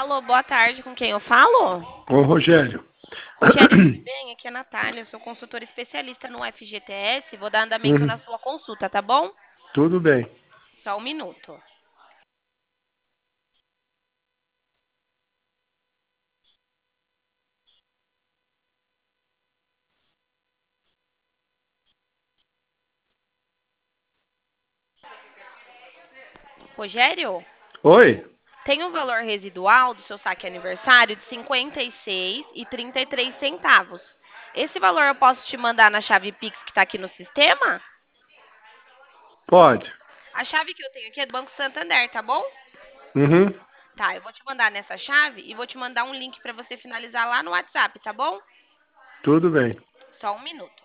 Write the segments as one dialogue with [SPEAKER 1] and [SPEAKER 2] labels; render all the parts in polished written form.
[SPEAKER 1] Alô, boa tarde, com quem eu falo?
[SPEAKER 2] Ô, Rogério.
[SPEAKER 1] Rogério, tudo bem? Aqui é a Natália, eu sou consultora especialista no FGTS, vou dar andamento na
[SPEAKER 2] Uhum,
[SPEAKER 1] sua consulta, tá bom?
[SPEAKER 2] tudo bem.
[SPEAKER 1] Só um minuto. Rogério,
[SPEAKER 2] Oi?
[SPEAKER 1] tem um valor residual do seu saque aniversário de 56,33 centavos. Esse valor eu posso te mandar na chave Pix que está aqui no sistema?
[SPEAKER 2] Pode.
[SPEAKER 1] A chave que eu tenho aqui é do Banco Santander, tá bom?
[SPEAKER 2] Uhum,
[SPEAKER 1] Tá, eu vou te mandar nessa chave e vou te mandar um link para você finalizar lá no WhatsApp, tá bom?
[SPEAKER 2] tudo bem.
[SPEAKER 1] Só um minuto.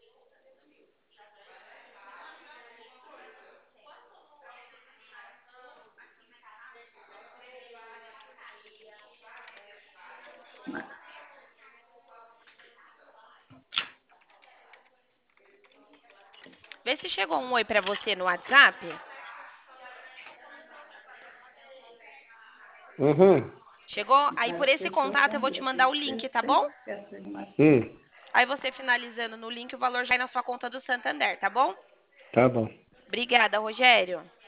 [SPEAKER 1] Vê se chegou um oi pra você no WhatsApp.
[SPEAKER 2] Uhum.
[SPEAKER 1] Chegou? Aí por esse contato eu vou te mandar o link, tá bom?
[SPEAKER 2] Hum,
[SPEAKER 1] Aí você finalizando no link, o valor já vai na sua conta do Santander, tá bom?
[SPEAKER 2] tá bom.
[SPEAKER 1] Obrigada, Rogério.